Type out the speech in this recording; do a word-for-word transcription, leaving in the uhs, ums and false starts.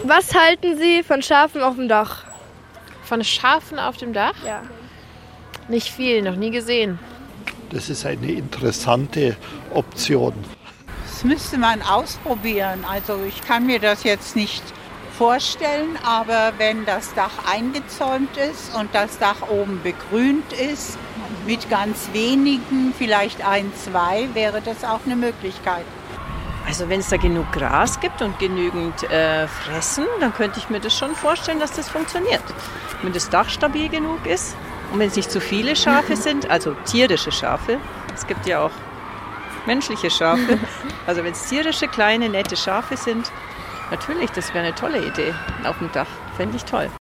Was halten Sie von Schafen auf dem Dach? Von Schafen auf dem Dach? Ja. Nicht viel, noch nie gesehen. Das ist eine interessante Option. Das müsste man ausprobieren. Also ich kann mir das jetzt nicht vorstellen, aber wenn das Dach eingezäunt ist und das Dach oben begrünt ist, mit ganz wenigen, vielleicht ein, zwei, wäre das auch eine Möglichkeit. Also wenn es da genug Gras gibt und genügend äh, Fressen, dann könnte ich mir das schon vorstellen, dass das funktioniert. Wenn das Dach stabil genug ist und wenn es nicht zu viele Schafe sind, also tierische Schafe, es gibt ja auch menschliche Schafe, also wenn es tierische, kleine, nette Schafe sind, natürlich, das wäre eine tolle Idee auf dem Dach, fände ich toll.